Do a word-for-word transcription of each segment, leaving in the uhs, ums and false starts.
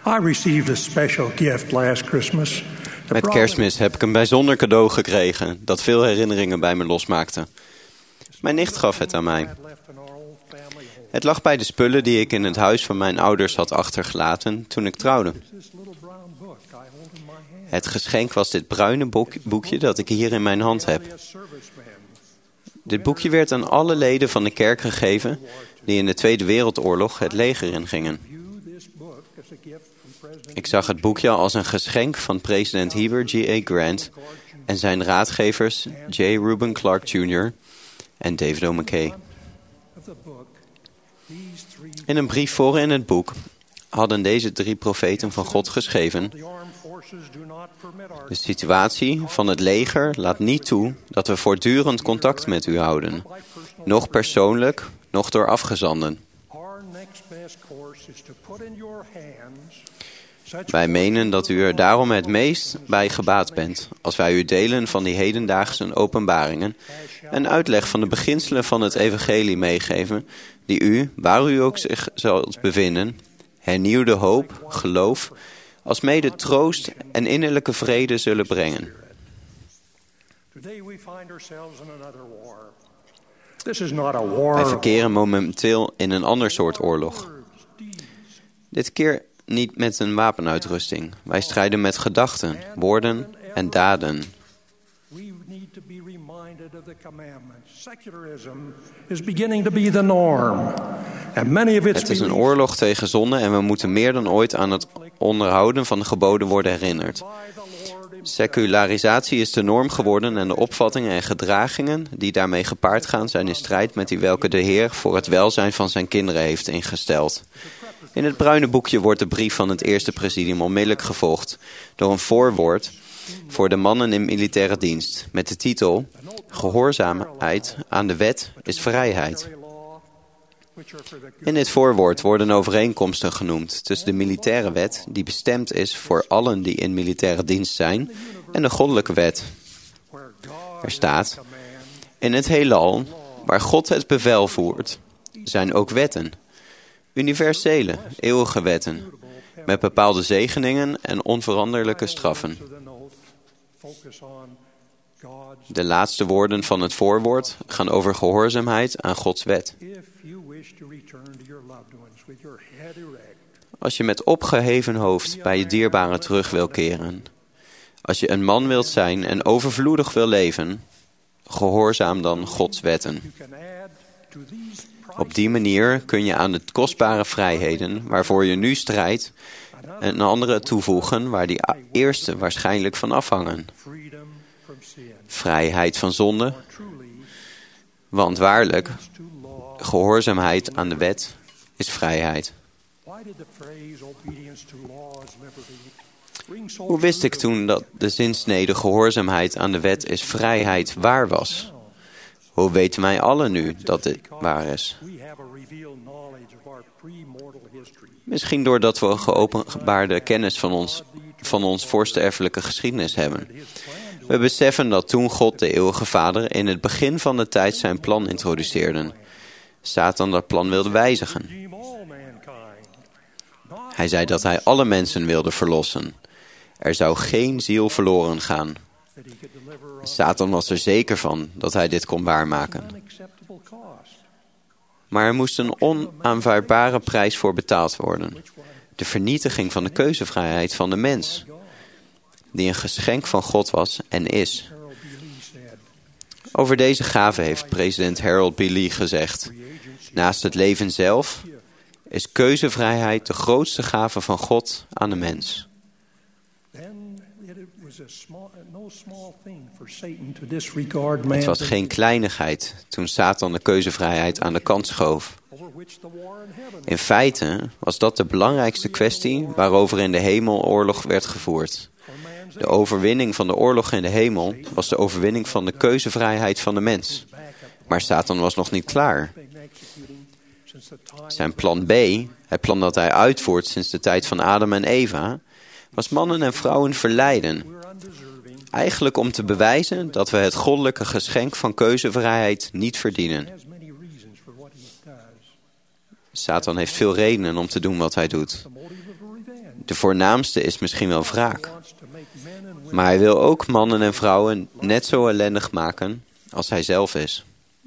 I received a special gift last Christmas. Met Kerstmis heb ik een bijzonder cadeau gekregen dat veel herinneringen bij me losmaakte. Mijn nicht gaf het aan mij. Het lag bij de spullen die ik in het huis van mijn ouders had achtergelaten toen ik trouwde. Het geschenk was dit bruine boekje dat ik hier in mijn hand heb. Dit boekje werd aan alle leden van de kerk gegeven die in de Tweede Wereldoorlog het leger ingingen. Ik zag het boekje als een geschenk van president Heber G. A. Grant en zijn raadgevers J. Reuben Clark junior en David O. McKay. In een brief voor in het boek hadden deze drie profeten van God geschreven: de situatie van het leger laat niet toe dat we voortdurend contact met u houden, nog persoonlijk, nog door afgezanden. Wij menen dat u er daarom het meest bij gebaat bent als wij u delen van die hedendaagse openbaringen en uitleg van de beginselen van het evangelie meegeven, die u, waar u ook zich zult bevinden, hernieuwde hoop, geloof, alsmede troost en innerlijke vrede zullen brengen. Wij verkeren momenteel in een ander soort oorlog. Dit keer niet met een wapenuitrusting. Wij strijden met gedachten, woorden en daden. Het is een oorlog tegen zonde en we moeten meer dan ooit aan het onderhouden van de geboden worden herinnerd. Secularisatie is de norm geworden en de opvattingen en gedragingen die daarmee gepaard gaan zijn in strijd met die welke de Heer voor het welzijn van zijn kinderen heeft ingesteld. In het bruine boekje wordt de brief van het eerste presidium onmiddellijk gevolgd door een voorwoord voor de mannen in militaire dienst met de titel: Gehoorzaamheid aan de wet is vrijheid. In dit voorwoord worden overeenkomsten genoemd tussen de militaire wet, die bestemd is voor allen die in militaire dienst zijn, en de goddelijke wet. Er staat: in het heelal, waar God het bevel voert, zijn ook wetten. Universele, eeuwige wetten, met bepaalde zegeningen en onveranderlijke straffen. De laatste woorden van het voorwoord gaan over gehoorzaamheid aan Gods wet. Als je met opgeheven hoofd bij je dierbaren terug wil keren, als je een man wilt zijn en overvloedig wil leven, gehoorzaam dan Gods wetten. Op die manier kun je aan de kostbare vrijheden waarvoor je nu strijdt een andere toevoegen waar die eerste waarschijnlijk van afhangen. Vrijheid van zonde, want waarlijk, gehoorzaamheid aan de wet is vrijheid. Hoe wist ik toen dat de zinsnede gehoorzaamheid aan de wet is vrijheid waar was? Hoe weten wij allen nu dat dit waar is? Misschien doordat we een geopenbaarde kennis van ons, van ons vorsterfelijke geschiedenis hebben. We beseffen dat toen God, de eeuwige Vader, in het begin van de tijd zijn plan introduceerde. Satan dat plan wilde wijzigen. Hij zei dat hij alle mensen wilde verlossen. Er zou geen ziel verloren gaan. Satan was er zeker van dat hij dit kon waarmaken. Maar er moest een onaanvaardbare prijs voor betaald worden. De vernietiging van de keuzevrijheid van de mens, die een geschenk van God was en is. Over deze gave heeft president Harold B. Lee gezegd: naast het leven zelf is keuzevrijheid de grootste gave van God aan de mens. Het was geen kleinigheid toen Satan de keuzevrijheid aan de kant schoof. In feite was dat de belangrijkste kwestie waarover in de hemel oorlog werd gevoerd. De overwinning van de oorlog in de hemel was de overwinning van de keuzevrijheid van de mens. Maar Satan was nog niet klaar. Zijn plan B, het plan dat hij uitvoert sinds de tijd van Adam en Eva, was mannen en vrouwen verleiden. Eigenlijk om te bewijzen dat we het goddelijke geschenk van keuzevrijheid niet verdienen. Satan heeft veel redenen om te doen wat hij doet. De voornaamste is misschien wel wraak. Maar hij wil ook mannen en vrouwen net zo ellendig maken als hij zelf is.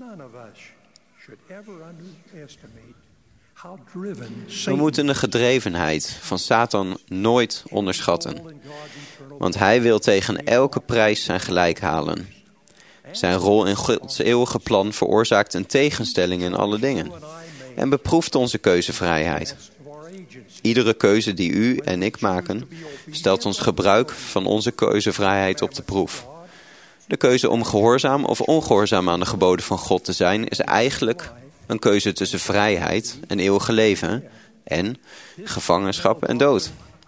We moeten de gedrevenheid van Satan nooit onderschatten. Want hij wil tegen elke prijs zijn gelijk halen. Zijn rol in Gods eeuwige plan veroorzaakt een tegenstelling in alle dingen. En beproeft onze keuzevrijheid. Iedere keuze die u en ik maken, stelt ons gebruik van onze keuzevrijheid op de proef. De keuze om gehoorzaam of ongehoorzaam aan de geboden van God te zijn, is eigenlijk een keuze tussen vrijheid en eeuwige leven en gevangenschap en dood.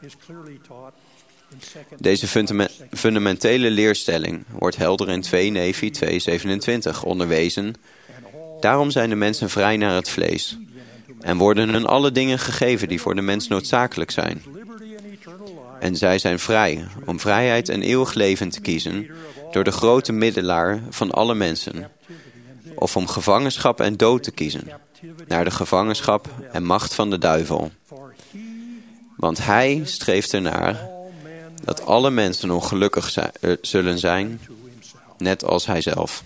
Deze fundamentele leerstelling wordt helder in twee Nefi twee zevenentwintig onderwezen. Daarom zijn de mensen vrij naar het vlees en worden hun alle dingen gegeven die voor de mens noodzakelijk zijn. En zij zijn vrij om vrijheid en eeuwig leven te kiezen door de grote middelaar van alle mensen. Of om gevangenschap en dood te kiezen, naar de gevangenschap en macht van de duivel. Want hij streeft ernaar dat alle mensen ongelukkig zijn, uh, zullen zijn, net als hij zelf.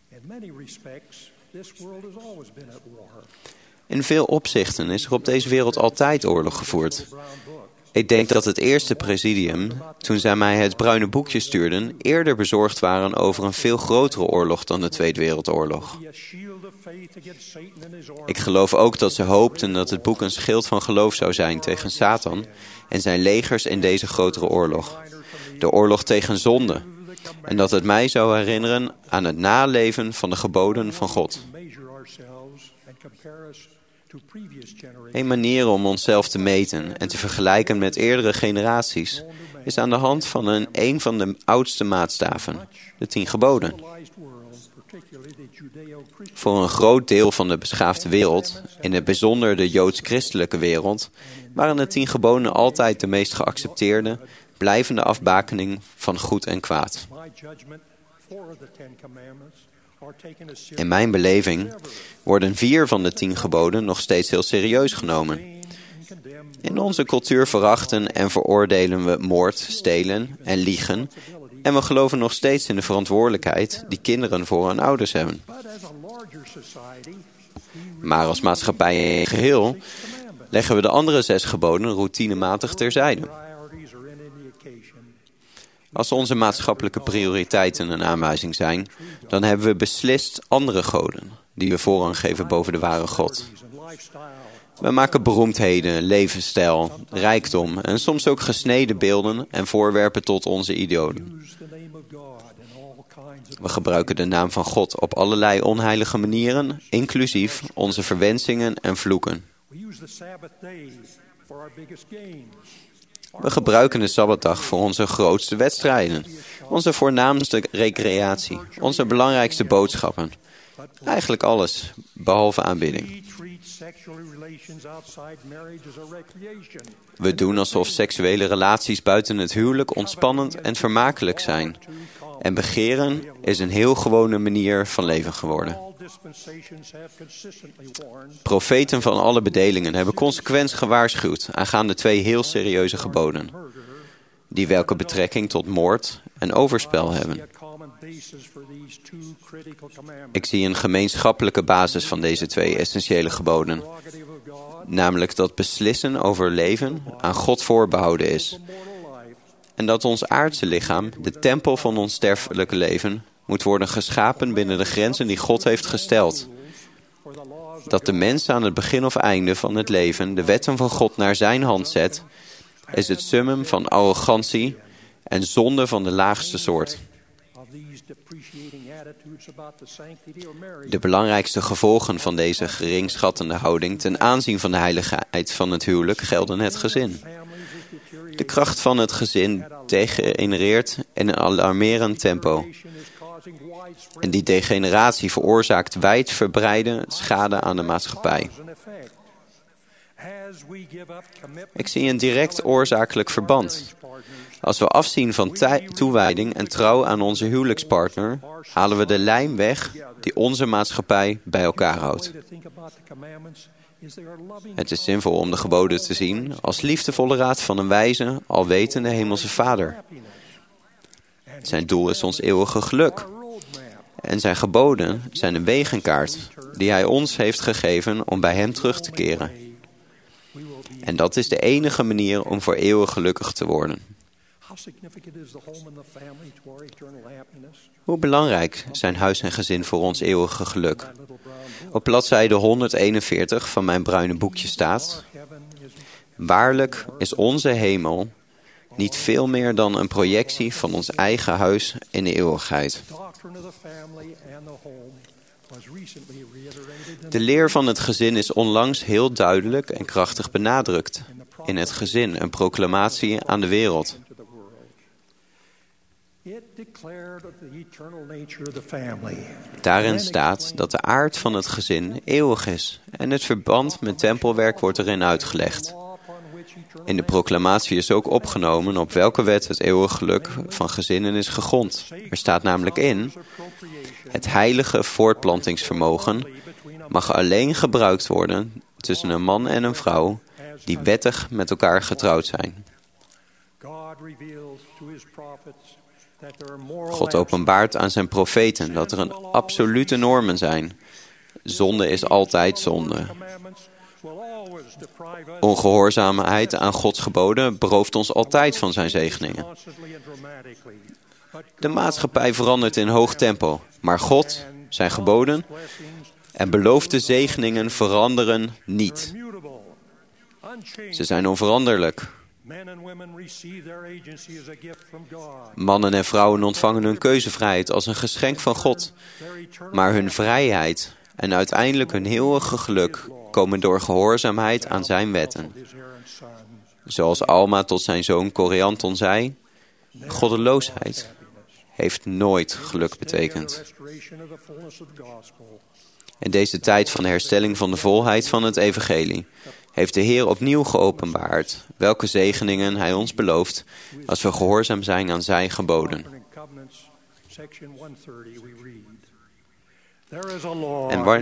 In veel opzichten is er op deze wereld altijd oorlog gevoerd. Ik denk dat het eerste presidium, toen zij mij het bruine boekje stuurden, eerder bezorgd waren over een veel grotere oorlog dan de Tweede Wereldoorlog. Ik geloof ook dat ze hoopten dat het boek een schild van geloof zou zijn tegen Satan en zijn legers in deze grotere oorlog. De oorlog tegen zonde. En dat het mij zou herinneren aan het naleven van de geboden van God. Een manier om onszelf te meten en te vergelijken met eerdere generaties is aan de hand van een, een van de oudste maatstaven, de tien geboden. Voor een groot deel van de beschaafde wereld, in het bijzonder de joods-christelijke wereld, waren de tien geboden altijd de meest geaccepteerde, blijvende afbakening van goed en kwaad. In mijn beleving worden vier van de tien geboden nog steeds heel serieus genomen. In onze cultuur verachten en veroordelen we moord, stelen en liegen. En we geloven nog steeds in de verantwoordelijkheid die kinderen voor hun ouders hebben. Maar als maatschappij in het geheel leggen we de andere zes geboden routinematig terzijde. Als onze maatschappelijke prioriteiten een aanwijzing zijn, dan hebben we beslist andere goden die we voorrang geven boven de ware God. We maken beroemdheden, levensstijl, rijkdom en soms ook gesneden beelden en voorwerpen tot onze idolen. We gebruiken de naam van God op allerlei onheilige manieren, inclusief onze verwensingen en vloeken. We gebruiken de Sabbatdag voor onze grootste wedstrijden, onze voornaamste recreatie, onze belangrijkste boodschappen. Eigenlijk alles, behalve aanbidding. We doen alsof seksuele relaties buiten het huwelijk ontspannend en vermakelijk zijn. En begeren is een heel gewone manier van leven geworden. Profeten van alle bedelingen hebben consequent gewaarschuwd aangaande twee heel serieuze geboden, die welke betrekking tot moord en overspel hebben. Ik zie een gemeenschappelijke basis van deze twee essentiële geboden, namelijk dat beslissen over leven aan God voorbehouden is. En dat ons aardse lichaam, de tempel van ons sterfelijke leven, moet worden geschapen binnen de grenzen die God heeft gesteld. Dat de mens aan het begin of einde van het leven de wetten van God naar zijn hand zet, is het summum van arrogantie en zonde van de laagste soort. De belangrijkste gevolgen van deze geringschattende houding ten aanzien van de heiligheid van het huwelijk gelden het gezin. De kracht van het gezin degenereert in een alarmerend tempo. En die degeneratie veroorzaakt wijdverbreide schade aan de maatschappij. Ik zie een direct oorzakelijk verband. Als we afzien van tij- toewijding en trouw aan onze huwelijkspartner, halen we de lijm weg die onze maatschappij bij elkaar houdt. Het is zinvol om de geboden te zien als liefdevolle raad van een wijze, alwetende hemelse Vader. Zijn doel is ons eeuwige geluk. En zijn geboden zijn een wegenkaart die hij ons heeft gegeven om bij hem terug te keren. En dat is de enige manier om voor eeuwig gelukkig te worden. Hoe belangrijk zijn huis en gezin voor ons eeuwige geluk? Op bladzijde honderdeenenveertig van mijn bruine boekje staat: waarlijk is onze hemel niet veel meer dan een projectie van ons eigen huis in de eeuwigheid. De leer van het gezin is onlangs heel duidelijk en krachtig benadrukt. In het gezin een proclamatie aan de wereld. Daarin staat dat de aard van het gezin eeuwig is en het verband met tempelwerk wordt erin uitgelegd. In de proclamatie is ook opgenomen op welke wet het eeuwig geluk van gezinnen is gegrond. Er staat namelijk in: het heilige voortplantingsvermogen mag alleen gebruikt worden tussen een man en een vrouw die wettig met elkaar getrouwd zijn. God openbaart aan zijn profeten dat er een absolute normen zijn. Zonde is altijd zonde. Ongehoorzaamheid aan Gods geboden berooft ons altijd van zijn zegeningen. De maatschappij verandert in hoog tempo, maar God, zijn geboden en beloofde zegeningen veranderen niet. Ze zijn onveranderlijk. Mannen en vrouwen ontvangen hun keuzevrijheid als een geschenk van God, maar hun vrijheid en uiteindelijk hun eeuwige geluk komen door gehoorzaamheid aan zijn wetten. Zoals Alma tot zijn zoon Corianton zei: goddeloosheid heeft nooit geluk betekend. In deze tijd van de herstelling van de volheid van het evangelie heeft de Heer opnieuw geopenbaard welke zegeningen hij ons belooft als we gehoorzaam zijn aan zijn geboden. En waar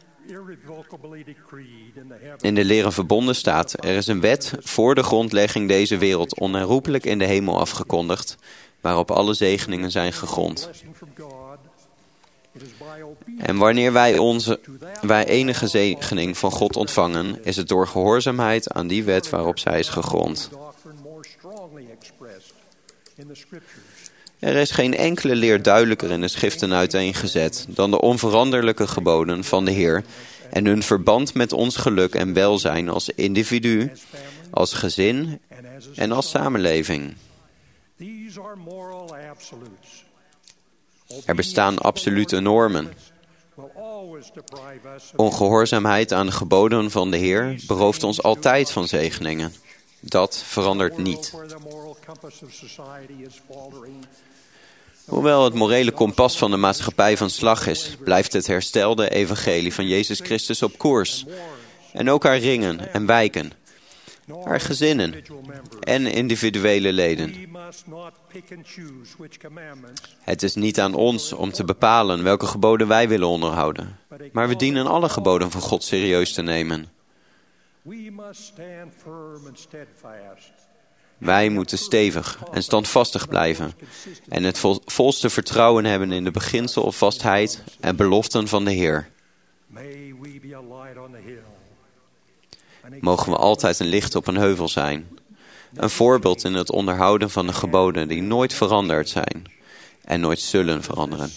in de leren verbonden staat: er is een wet voor de grondlegging deze wereld onherroepelijk in de hemel afgekondigd, waarop alle zegeningen zijn gegrond. En wanneer wij, onze, wij enige zegening van God ontvangen, is het door gehoorzaamheid aan die wet waarop zij is gegrond. Er is geen enkele leer duidelijker in de schriften uiteengezet dan de onveranderlijke geboden van de Heer en hun verband met ons geluk en welzijn als individu, als gezin en als samenleving. Er bestaan absolute normen. Ongehoorzaamheid aan de geboden van de Heer berooft ons altijd van zegeningen. Dat verandert niet. Hoewel het morele kompas van de maatschappij van slag is, blijft het herstelde evangelie van Jezus Christus op koers. En ook haar ringen en wijken, haar gezinnen en individuele leden. Het is niet aan ons om te bepalen welke geboden wij willen onderhouden, maar we dienen alle geboden van God serieus te nemen. Wij moeten stevig en standvastig blijven en het vol, volste vertrouwen hebben in de beginselvastheid en beloften van de Heer. Mogen we altijd een licht op een heuvel zijn, een voorbeeld in het onderhouden van de geboden die nooit veranderd zijn en nooit zullen veranderen.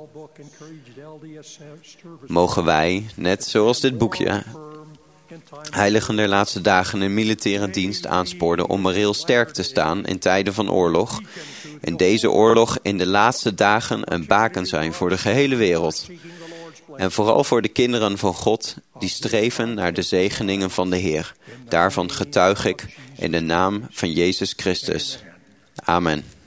Mogen wij, net zoals dit boekje, heiligen der laatste dagen in militaire dienst aanspoorden om moreel sterk te staan in tijden van oorlog. In deze oorlog in de laatste dagen een baken zijn voor de gehele wereld. En vooral voor de kinderen van God die streven naar de zegeningen van de Heer. Daarvan getuig ik in de naam van Jezus Christus. Amen.